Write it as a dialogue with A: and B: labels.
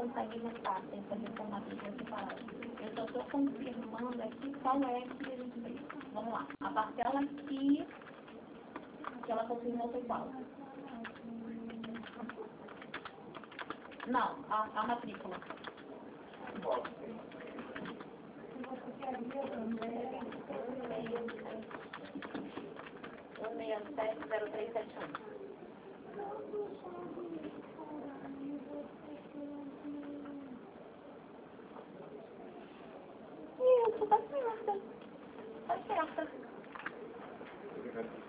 A: consegue notar essa informação separada. Eu só estou confirmando aqui qual é que a gente fez. Vamos lá. A parcela aqui, que ela confirmou foi qual? Não, a matrícula. 1670371. Isso, tá certa. Tá certa.